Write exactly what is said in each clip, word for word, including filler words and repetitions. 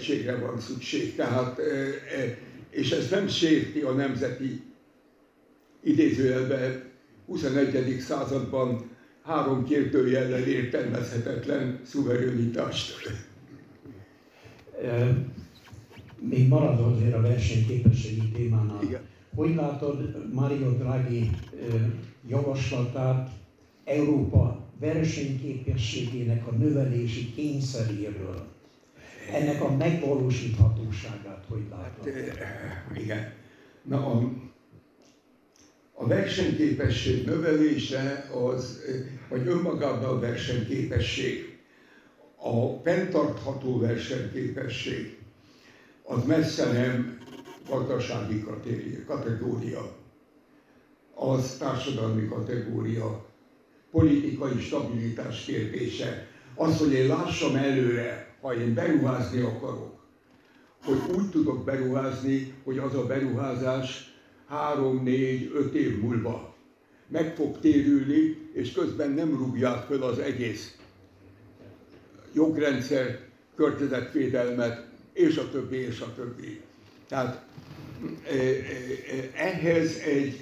egységre van szükség. Tehát, és ez nem sérti a nemzeti idézőjelben huszonegyedik században három kérdőjellel értelmezhetetlen szuverenitást. Még maradva azért a versenyképességi témánál. Igen. Hogy látod Mario Draghi javaslatát Európa versenyképességének a növelési kényszeréről? Ennek a megvalósíthatóságát hogy látod? Hát, igen. Na, a, a versenyképesség növelése az, vagy önmagában a versenyképesség, a fenntartható versenyképesség, az messze nem gazdasági kategória, az társadalmi kategória, politikai stabilitás kérdése. Az, hogy én lássam előre, ha én beruházni akarok, hogy úgy tudok beruházni, hogy az a beruházás három, négy, öt év múlva meg fog térülni, és közben nem rúgják föl az egész jogrendszert, környezetvédelmet, és a többi, és a többi. Tehát ehhez egy,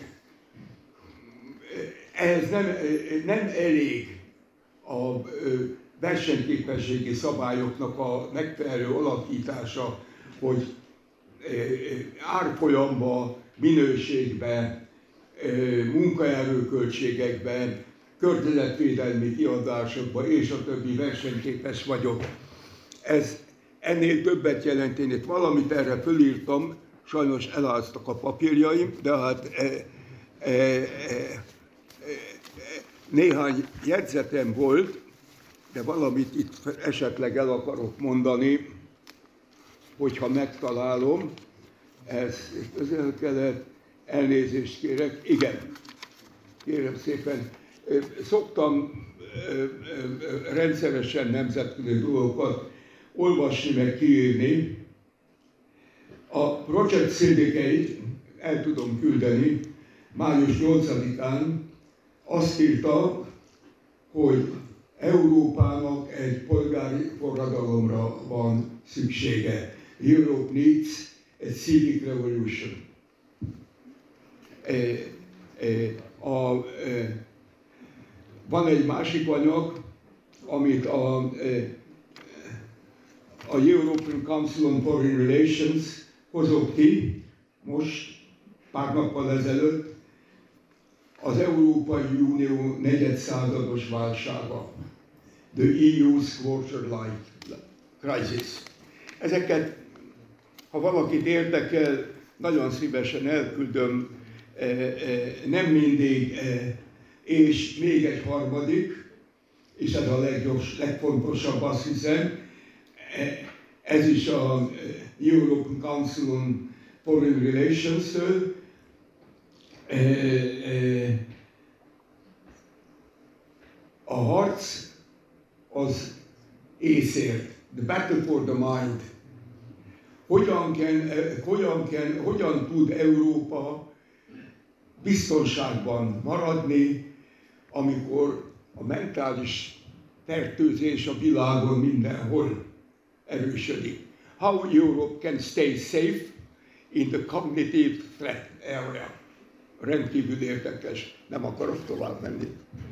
ehhez nem, nem elég a versenyképességi szabályoknak a megfelelő alakítása, hogy árfolyamba, minőségben, munkaerőköltségekben, környezetvédelmi kiadásokban és a többi versenyképes vagyok. Ez ennél többet jelent. Én itt valamit erre fölírtam, sajnos eláztak a papírjaim, de hát e, e, e, e, néhány jegyzetem volt, de valamit itt esetleg el akarok mondani, hogyha megtalálom. Ez közel-kelet, elnézést kérek. Igen, kérem szépen. Szoktam rendszeresen nemzetközi dolgokat olvasni, meg kiírni. A Project Syndicate, el tudom küldeni, május nyolcadikán azt írta, hogy Európának egy polgári forradalomra van szüksége. Europe needs a civic revolution. E, e, a, e, van egy másik anyag, amit a, e, a European Council on Foreign Relations hozott ki, most, pár nappal ezelőtt, az Európai Unió negyedszázados válsága, the E U's quarter life crisis. Ezeket, ha valakit érdekel, nagyon szívesen elküldöm, nem mindig, és még egy harmadik, és ez a leggyors, legfontosabb, azt hiszem, ez is a European Council on Foreign Relations-től. A harc az észért, the battle for the mind. Hogyan, kell, hogyan, kell, hogyan tud Európa biztonságban maradni, amikor a mentális fertőzés a világon mindenhol erősödik. How Europe can stay safe in the cognitive threat area. Rendkívül érdekes, nem akarok tovább menni.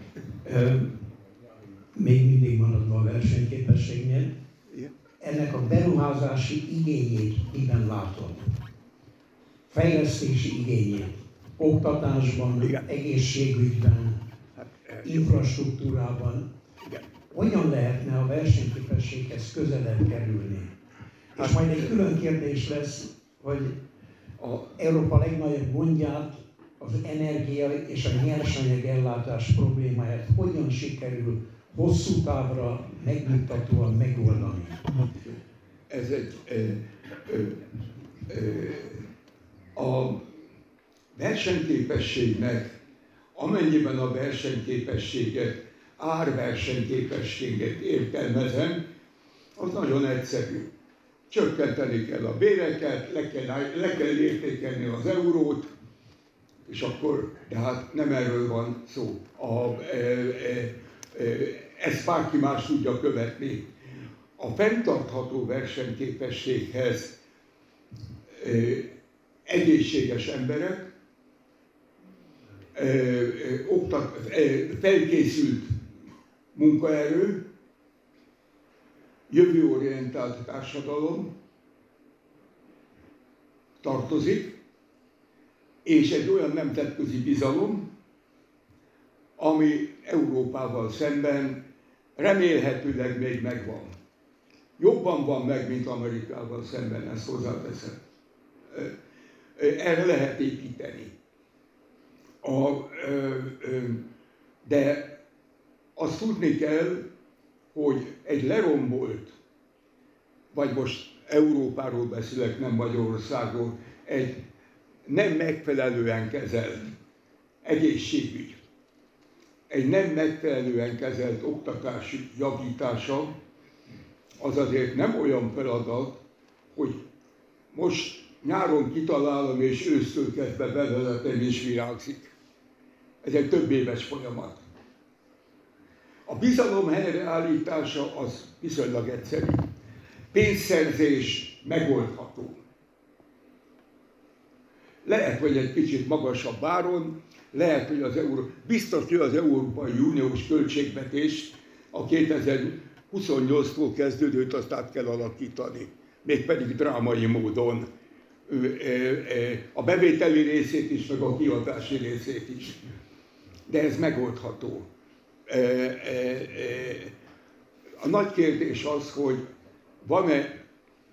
Még mindig maradva a versenyképességnél, igen. Ennek a beruházási igényét miben látod? Fejlesztési igényét, oktatásban, igen. Egészségügyben, hát, infrastruktúrában. Igen. Hogyan lehetne a versenyképességhez közelebb kerülni? Hát, és majd egy külön kérdés lesz, hogy a Európa legnagyobb gondját, az energia és a nyersanyag ellátás problémáját hogyan sikerül hosszú távra megnyugtatóan megoldani? Ez egy, a versenyképességnek, amennyiben a versenyképességet, árversenyképességet értelmezem, az nagyon egyszerű. Csökkenteni kell a béreket, le kell, le kell értékelni az eurót, és akkor, de hát nem erről van szó. A, e, e, e, ezt bárki más tudja követni. a fenntartható versenyképességhez egészséges emberek, felkészült munkaerő, jövőorientált társadalom tartozik, és egy olyan nemzetközi bizalom, ami Európával szemben remélhetőleg még megvan. Jobban van meg, mint Amerikával szemben, ezt hozzáteszem. Erre lehet építeni. A, de azt tudni kell, hogy egy lerombolt, vagy most Európáról beszélek, nem Magyarországról, egy nem megfelelően kezelt egészségügy, egy nem megfelelően kezelt oktatási javítása, az azért nem olyan feladat, hogy most nyáron kitalálom, és ősztől kezdve bevezetem, és virágzik. Ez egy több éves folyamat. A bizalom helyreállítása az viszonylag egyszerű. Pénzszerzés megoldható. Lehet, hogy egy kicsit magasabb áron, lehet, hogy az Euró... biztos, hogy az Európai Uniós költségvetést a kétezer-huszonnyolctól kezdődőt azt át kell alakítani. Mégpedig drámai módon. A bevételi részét is, meg a kiadási részét is. De ez megoldható. A nagy kérdés az, hogy van-e,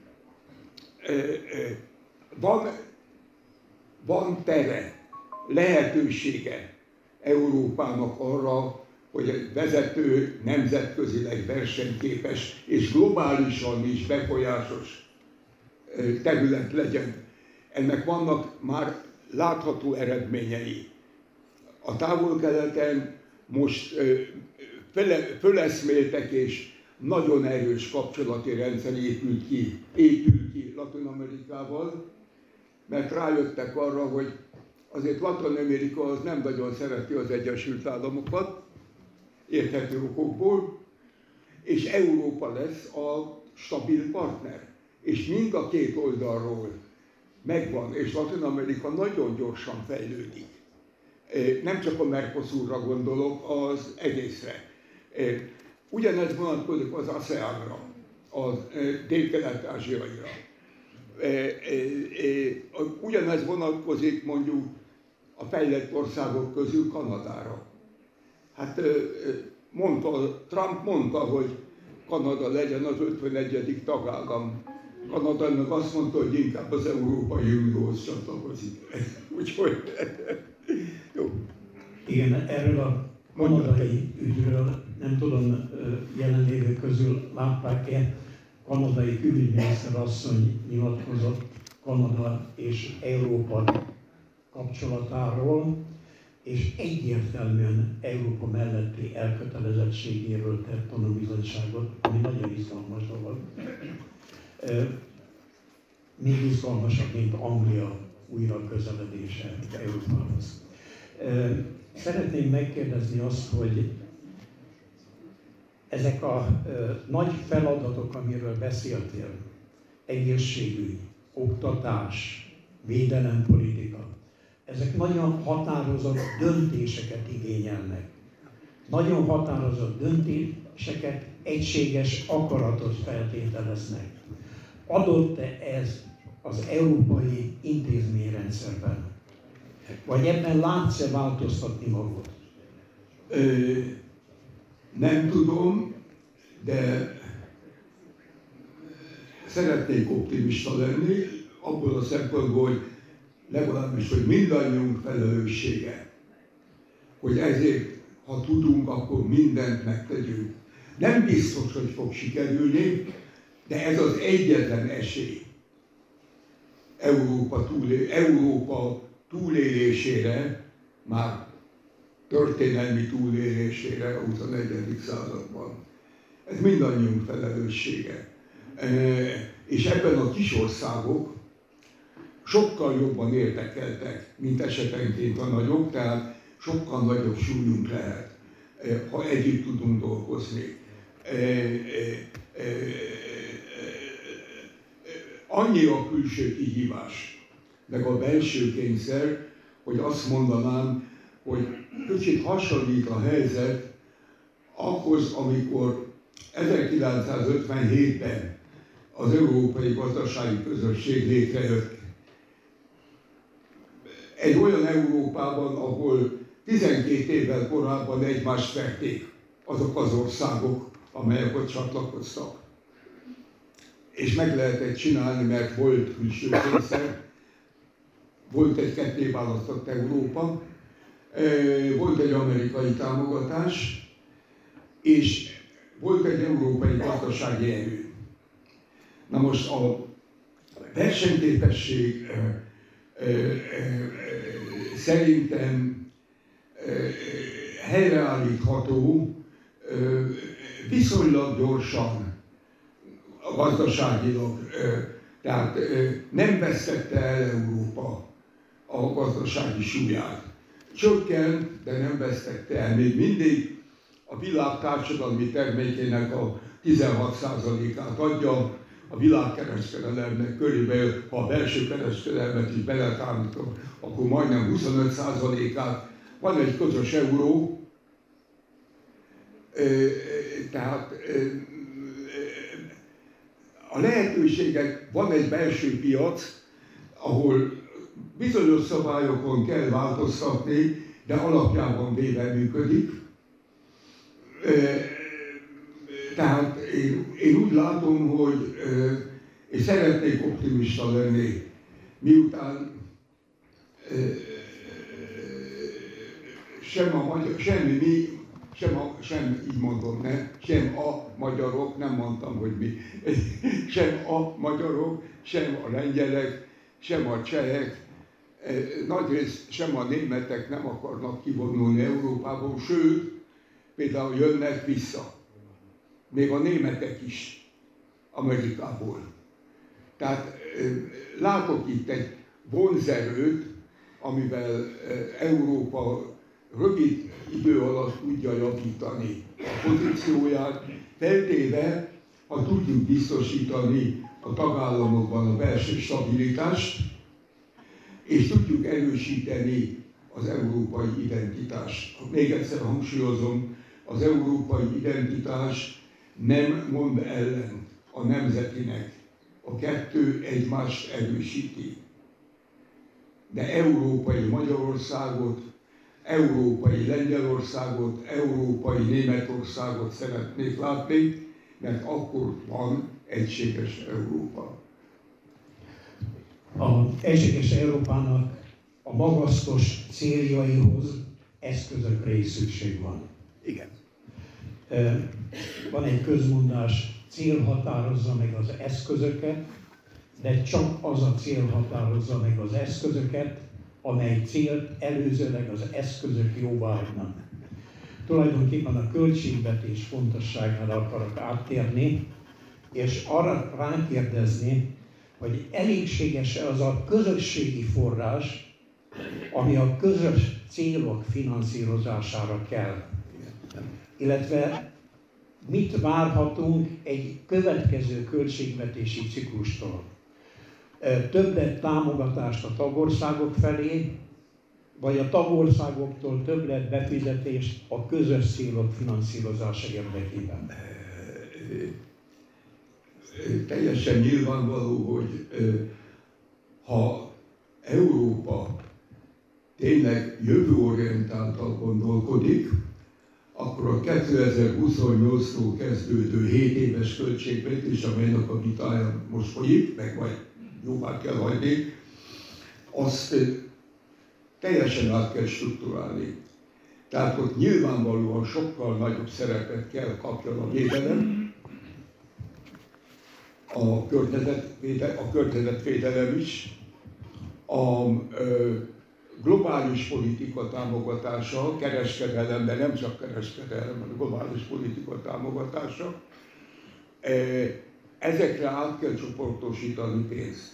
van, van tere, lehetősége Európának arra, hogy egy vezető, nemzetközileg versenyképes és globálisan is befolyásos terület legyen. Ennek vannak már látható eredményei. A Távol-Keleten most föleszméltek, és nagyon erős kapcsolati rendszer épült ki, épült ki Latin-Amerikával, mert rájöttek arra, hogy azért Latin-Amerika az nem nagyon szereti az Egyesült Államokat, érthető okokból, és Európa lesz a stabil partner. És mind a két oldalról megvan, és Latin-Amerika nagyon gyorsan fejlődik. Nem csak a Mercosurra gondolok, az egészre. Ugyanez vonatkozik az ASEAN-ra, a dél-kelet-ázsiaira. Ugyanez vonatkozik mondjuk a fejlett országok közül Kanadára. Hát mondta, Trump mondta, hogy Kanada legyen az ötvenegyedik tagállam. Kanada meg azt mondta, hogy inkább az Európai Unióhoz csatlakozik. Úgyhogy jó. Igen, erről a kanadai ügyről nem tudom, jelenlévők közül látták-e, kanadai külügyminiszter asszony nyilatkozott Kanada és Európa kapcsolatáról, és egyértelműen Európa melletti elkötelezettségéről tett tanúbizonyságot, ami nagyon izgalmas dolog. Még izgalmasabb, mint Anglia újra közeledése Európához. Szeretném megkérdezni azt, hogy ezek a nagy feladatok, amiről beszéltél, egészségügy, oktatás, védelempolitika, ezek nagyon határozott döntéseket igényelnek. Nagyon határozott döntéseket, egységes akaratot feltételeznek. Adott-e ez az európai intézményrendszerben? Vagy ebben látsz-e változtatni magad? Ö, nem tudom, de szeretnék optimista lenni, abból a szempontból, hogy legalábbis, hogy mindannyiunk felelőssége, hogy ezért, ha tudunk, akkor mindent megtegyünk. Nem biztos, hogy fog sikerülni, de ez az egyetlen esély Európa, túlé, Európa túlélésére, már történelmi túlélésére a huszonegyedik században. Ez mindannyiunk felelőssége. És ebben a kis országok sokkal jobban érdekeltek, mint esetenként a nagyok, tehát sokkal nagyobb súlyunk lehet, ha együtt tudunk dolgozni. Annyi a külső kihívás, meg a belső kényszer, hogy azt mondanám, hogy kicsit hasonlít a helyzet ahhoz, amikor ezerkilencszázötvenhétben az Európai Gazdasági Közösség létrejött. Egy olyan Európában, ahol tizenkét évvel korábban egymást verték azok az országok, amelyek ott csatlakoztak. És meg lehetett csinálni, mert volt külső kényszer, volt egy kettéválasztott Európa, volt egy amerikai támogatás, és volt egy európai gazdasági erő. Na most a versenyképesség szerintem helyreállítható viszonylag gyorsan a gazdaságilag. Tehát nem vesztette el Európa a gazdasági súlyát. Csökkent, de nem vesztette el. Még mindig a világ társadalmi termékének a tizenhat százalékát adja, a világkereskedelemnek körülbelül, ha a belső kereskedelmet is beletámítom, akkor majdnem huszonöt százalékát. Van egy közös euró, tehát a lehetőségek, van egy belső piac, ahol bizonyos szabályokon kell változtatni, de alapjában véve működik. Tehát én, én úgy látom, hogy és szeretnék optimista lenni, miután sem a magyar, semmi mi, sem, a, sem így mondom, ne, sem a magyarok, nem mondtam, hogy mi, sem a magyarok, sem a lengyelek, sem a csehek, nagyrészt sem a németek nem akarnak kivonulni Európából, sőt, például jönnek vissza. Még a németek is Amerikából. Tehát látok itt egy vonzerőt, amivel Európa rövid idő alatt tudja javítani a pozícióját, feltéve, ha tudjuk biztosítani a tagállamokban a belső stabilitást, és tudjuk erősíteni az európai identitást. Még egyszer hangsúlyozom, az európai identitás nem mond ellen a nemzetinek. A kettő egymást erősíti. De európai Magyarországot, európai Lengyelországot, európai Németországot szeretnék látni, mert akkor van egységes Európa. Az egységes Európának a magasztos céljaihoz eszközökre is szükség van. Igen. Van egy közmondás, cél határozza meg az eszközöket, de csak az a cél határozza meg az eszközöket, amely célt előzőleg az eszközök jóváhagynak. Tulajdonképpen a költségvetés fontosságára akarok áttérni, és arra rákérdezni, hogy elégséges-e az a közösségi forrás, ami a közös célok finanszírozására kell. Illetve mit várhatunk egy következő költségvetési ciklustól? Többlet támogatást a tagországok felé, vagy a tagországoktól többlet befizetést a közös célok finanszírozása érdekében? Teljesen nyilvánvaló, hogy ha Európa tényleg jövőorientáltan gondolkodik, akkor a kétezer-huszonnyolctól kezdődő hét éves költségvetés, amelynek a vitája most folyik, meg majd jóvá kell hagyni, azt teljesen át kell strukturálni. Tehát ott nyilvánvalóan sokkal nagyobb szerepet kell kapjon a védelem, a környezetvédelem, a környezetvédelem is, a ö, globális politika támogatása, kereskedelem, de nem csak kereskedelem, hanem globális politika támogatása. Ezekre át kell csoportosítani pénzt.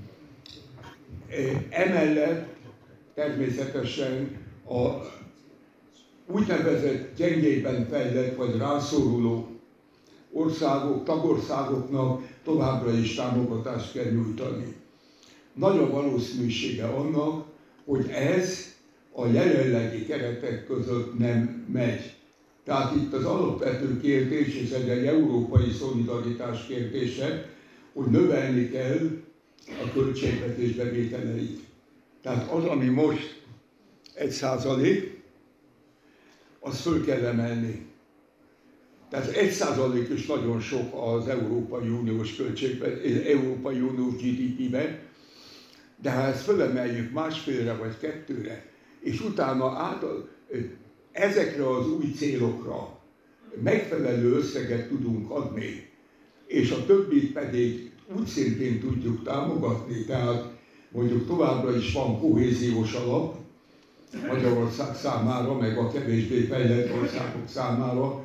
Emellett természetesen a úgynevezett gyengében fejlett vagy rászoruló országok, tagországoknak továbbra is támogatást kell nyújtani. Nagy a valószínűsége annak, hogy ez a jelenlegi keretek között nem megy. Tehát itt az alapvető kérdés, és ez egy európai szolidaritás kérdése, hogy növelni kell a költségvetés bevételeit. Tehát az, ami most egy százalék, az föl kell emelni. Tehát egy százalék is nagyon sok az Európai Uniós költségvetés, Európai Uniós gé dé pé-ben, de ha ezt fölemeljük másfélre vagy kettőre, és utána át, ezekre az új célokra megfelelő összeget tudunk adni, és a többit pedig úgy szintén tudjuk támogatni, tehát mondjuk továbbra is van kohéziós alap Magyarország számára, meg a kevésbé fejlett országok számára,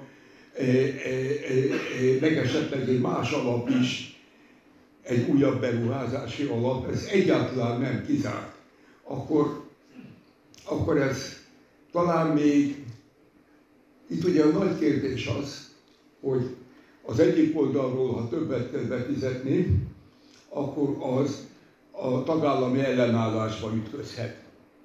meg esetleg egy más alap is, egy újabb beruházási alap, ez egyáltalán nem kizárt, akkor, akkor ez talán még, itt ugye a nagy kérdés az, hogy az egyik oldalról, ha többet kell befizetni, akkor az a tagállami ellenállásba ütközhet.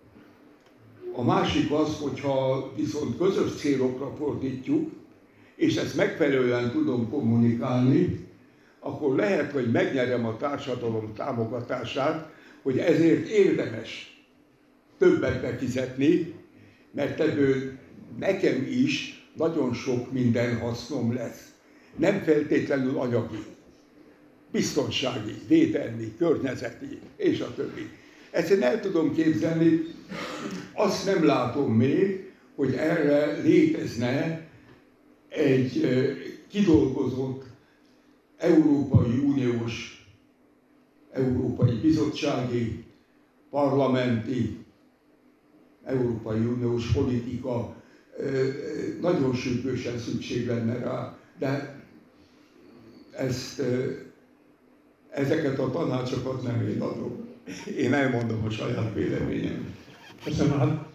A másik az, hogyha viszont közös célokra fordítjuk, és ezt megfelelően tudom kommunikálni, akkor lehet, hogy megnyerem a társadalom támogatását, hogy ezért érdemes többet befizetni, mert ebből nekem is nagyon sok minden hasznom lesz. Nem feltétlenül anyagi, biztonsági, védelmi, környezeti, és a többi. Ezt én el tudom képzelni, azt nem látom még, hogy erre létezne egy kidolgozott Európai Uniós, Európai Bizottsági, parlamenti, Európai Uniós politika, nagyon sürgősen szükség lenne rá, de ezt, ezeket a tanácsokat nem én adom. Én elmondom a saját véleményem. Köszönöm. Hát,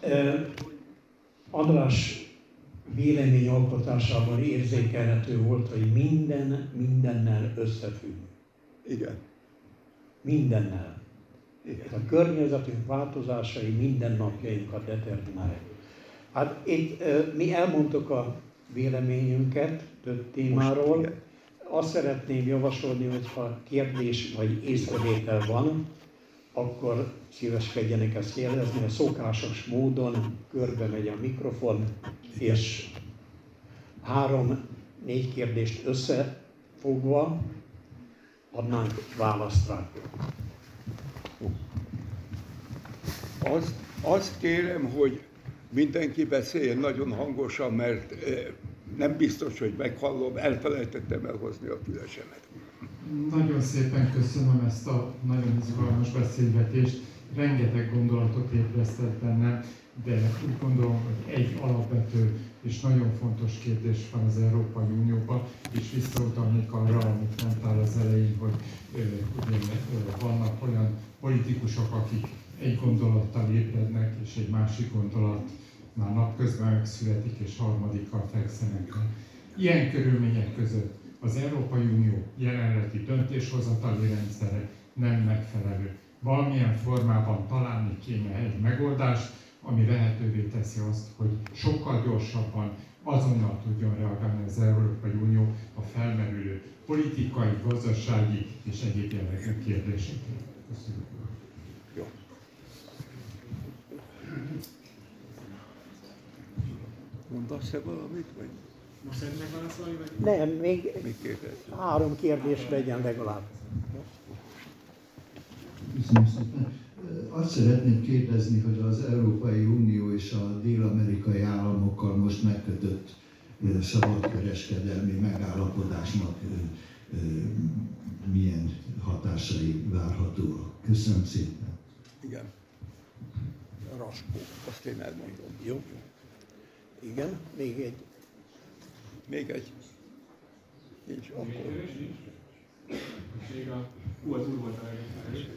András vélemény alkotásában érzékelhető volt, hogy minden mindennel összefügg. Igen. Mindennel. Igen. A környezetünk változásai mindennapjainkat determinálják. Hát itt mi elmondtuk a véleményünket több témáról. Most, azt szeretném javasolni, hogy ha kérdés vagy észrevétel van, akkor szíveskedjenek ezt jelezni, a szokásos módon körbe megy a mikrofon, és három-négy kérdést összefogva adnánk választ rá. Azt, azt kérem, hogy mindenki beszéljen nagyon hangosan, mert nem biztos, hogy meghallom, elfelejtettem elhozni a fülesemet. Nagyon szépen köszönöm ezt a nagyon izgalmas beszélgetést. Rengeteg gondolatot ébresztett bennem, de úgy gondolom, hogy egy alapvető és nagyon fontos kérdés van az Európai Unióban, és visszautalnék arra, amit mondtál az elején, hogy ö, ugye, ö, vannak olyan politikusok, akik egy gondolattal ébrednek, és egy másik gondolat már napközben megszületik, és harmadikkal fekszenek. Ilyen körülmények között az Európai Unió jelenlegi döntéshozatali rendszere nem megfelelő. Valamilyen formában találni kéne egy megoldást, ami lehetővé teszi azt, hogy sokkal gyorsabban, azonnal tudjon reagálni az Európai Unió a felmerülő politikai, gazdasági és egyéb jellegű kérdésekre. Köszönöm. Jó. Mondasz-e valamit? Vagy? Most szeretnék válaszolni? Vagy? Nem, még Még kérdezzük. három kérdés legyen legalább. Köszönöm szépen. Azt szeretném kérdezni, hogy az Európai Unió és a dél-amerikai államokkal most megkötött szabadkereskedelmi megállapodásnak milyen hatásai várhatóak. Köszönöm szépen. Igen. Raskó, azt én elmondom. Jó. Igen, még egy. Még egy. Nincs, akkor. Még a hú, az úr volt a legnagyobb.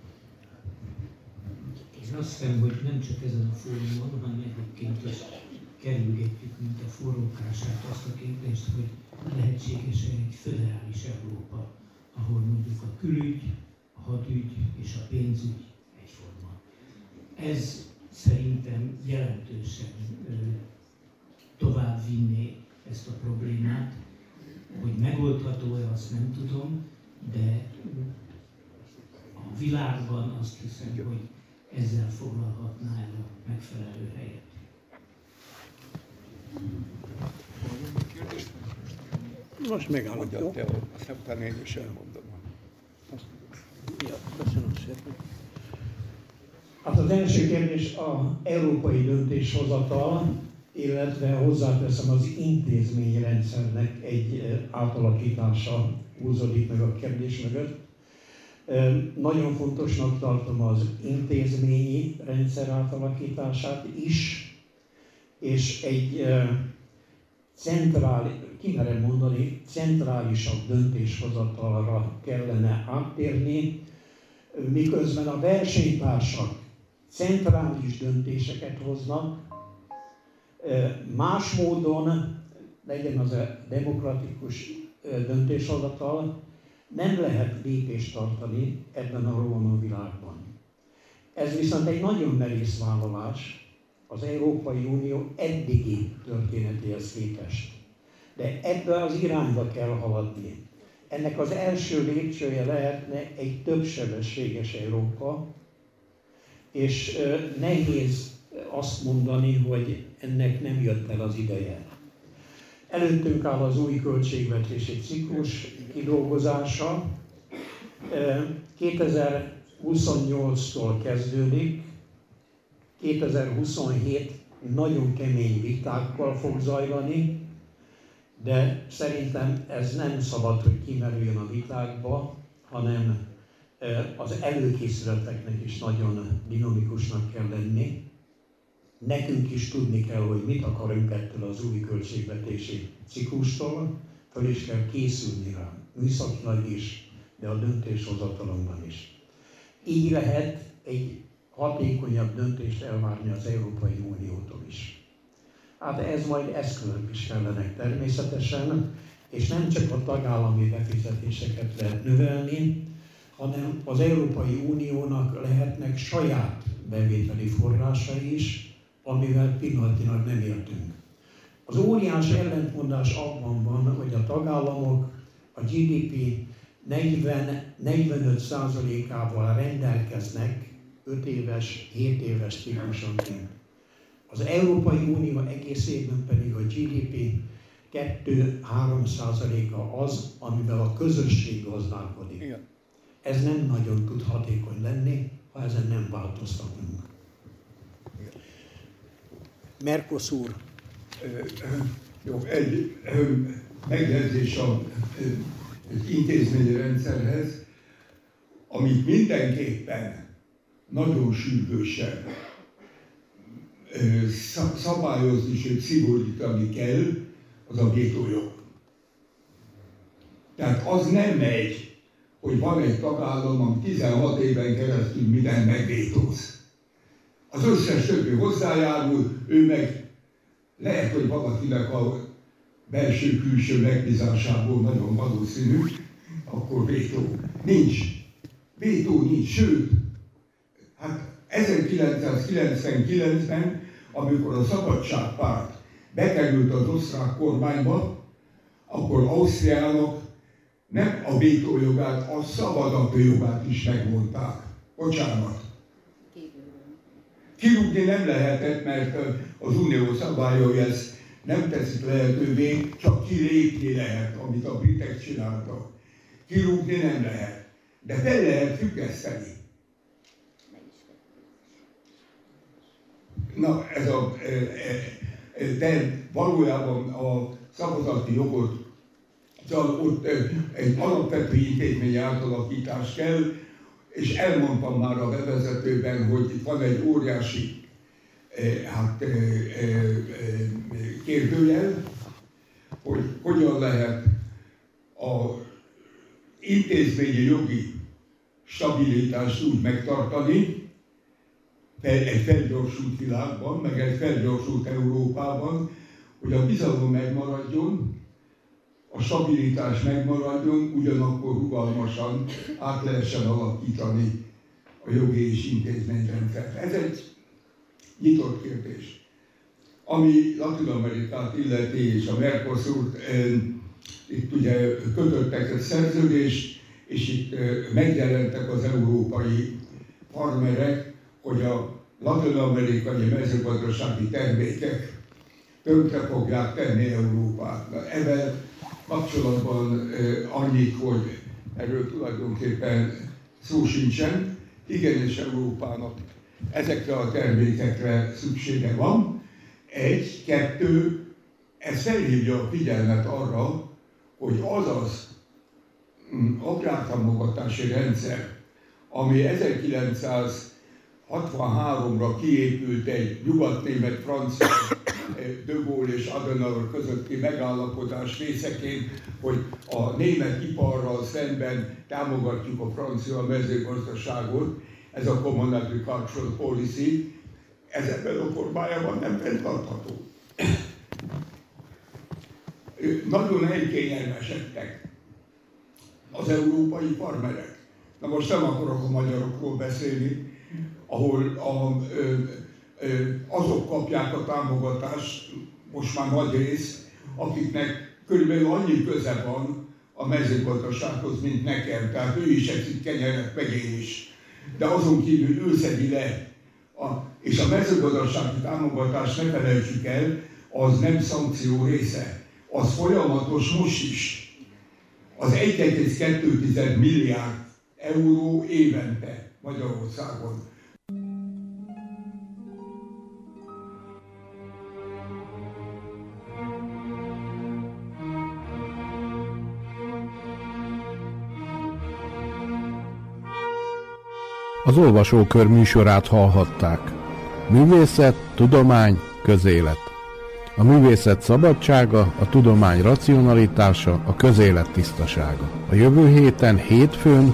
Én azt hiszem, hogy nem csak ezen a fórumon, hanem egyébként is kerülgetjük, mint a forrókását azt a kérdést, hogy lehetséges egy föderális Európa, ahol mondjuk a külügy, a hadügy és a pénzügy egyforma. Ez szerintem jelentősen tovább vinné ezt a problémát, hogy megoldható-e, azt nem tudom, de a világban azt hiszem, hogy ezzel foglalhatná el a megfelelő helyet. Most megállodja, te aztán utána én is elmondom. Ja, köszönöm szépen. Hát az első kérdés az európai döntéshozatal, illetve hozzáteszem az intézményrendszernek egy átalakítása húzódik meg a kérdés mögött. Nagyon fontosnak tartom az intézményi rendszer átalakítását is, és egy centrális, ki merem mondani, centrálisabb döntéshozatalra kellene áttérni, miközben a versenytársak centrális döntéseket hoznak, más módon legyen az a demokratikus döntéshozatal, nem lehet lépést tartani ebben a rohanó világban. Ez viszont egy nagyon merész vállalás az Európai Unió eddigi történetéhez képest. De ebbe az irányba kell haladni. Ennek az első lépcsője lehetne egy többsebességes Európa, és nehéz azt mondani, hogy ennek nem jött el az ideje. Előttünk áll az új költségvetési ciklus kidolgozása. kétezer-huszonnyolctól kezdődik, kétezer-huszonhét nagyon kemény vitákkal fog zajlani, de szerintem ez nem szabad, hogy kimerüljön a vitákba, hanem az előkészületeknek is nagyon dinamikusnak kell lenni. Nekünk is tudni kell, hogy mit akarunk ettől az új költségvetési ciklustól, föl is kell készülni rá, műszakilag is, de a döntéshozatalomban is. Így lehet egy hatékonyabb döntést elvárni az Európai Uniótól is. Hát ez majd eszközök is kellenek természetesen, és nem csak a tagállami befizetéseket lehet növelni, hanem az Európai Uniónak lehetnek saját bevételi forrásai is, amivel pillanatnyilag nem értünk. Az óriás ellentmondás abban van, hogy a tagállamok a gé dé pé negyven-negyvenöt százalékával rendelkeznek öt éves, hét éves ciklusonként. Az Európai Unió egészében pedig a gé dé pé kettő-három százaléka az, amivel a közösség gazdálkodik. Igen. Ez nem nagyon tud hatékony lenni, ha ezen nem változtatunk. Mercosur. Jó, egy megjegyzés az intézményi rendszerhez, amit mindenképpen nagyon sürgősen szabályozni, sőt szigorítani kell, az a vétójog. Tehát az nem megy, hogy van egy tagállam, ami tizenhat éven keresztül minden megvétóz. Az összes többi hozzájárul, ő meg lehet, hogy valakinek a belső-külső megbízásából nagyon valószínű, akkor vétó. Nincs. Vétó nincs, sőt, hát ezerkilencszázkilencvenkilencben, amikor a Szabadságpárt bekerült az osztrák kormányba, akkor Ausztriának nem a vétójogát, a szavazatójogát is megmondták. Bocsánat. Kirúgni nem lehetett, mert az unió szabályai ezt nem teszik lehetővé, csak kilépni lehet, amit a britek csináltak. Kirúgni nem lehet, de fel lehet függeszteni. Na, ez a, de valójában a szavazati jogot, ott egy alapvető intézmény átalakítás kell, és elmondtam már a bevezetőben, hogy van egy óriási hát, kérdőjel, hogy hogyan lehet az intézményi jogi stabilitást úgy megtartani, egy felgyorsult világban, meg egy felgyorsult Európában, hogy a bizalom megmaradjon, a stabilitás megmaradjon, ugyanakkor rugalmasan át lehessen alakítani a jogi és intézményrendszert. Ez egy nyitott kérdés. Ami Latin-Amerikát illeti és a Mercosurt, itt ugye kötöttek egy szerződést, és itt megjelentek az európai farmerek, hogy a latin-amerikai mezőgazdasági termékek tönkre fogják tenni Európát. Na, ebben kapcsolatban annyit, hogy erről tulajdonképpen szó sincsen. Igenis Európának ezekre a termékekre szüksége van. Egy, kettő, ez felhívja a figyelmet arra, hogy az az agrártámogatási rendszer, ami ezerkilencszázhatvanháromra kiépült egy nyugatnémet, francia, De Gaulle és Adenauer közötti megállapodás részeként, hogy a német iparral szemben támogatjuk a francia mezőgazdaságot, ez a Common Agricultural Policy, ez ebben a formájában nem fenntartható. Nagyon elkényelmesedtek az európai farmerek. Na most nem akarok a magyarokról beszélni, ahol a, ö, ö, azok kapják a támogatást, most már nagy rész, akiknek körülbelül annyi köze van a mezőgazdasághoz, mint nekem. Tehát ő is eszik kenyeret, meg én is. De azon kívül ő szedi le. A, és a mezőgazdasági támogatást ne felejtsük el, az nem szankció része. Az folyamatos most is. Az egy egész kettő milliárd euró évente Magyarországon. Az Olvasókör műsorát hallhatták. Művészet, tudomány, közélet. A művészet szabadsága, a tudomány racionalitása, a közélet tisztasága. A jövő héten hétfőn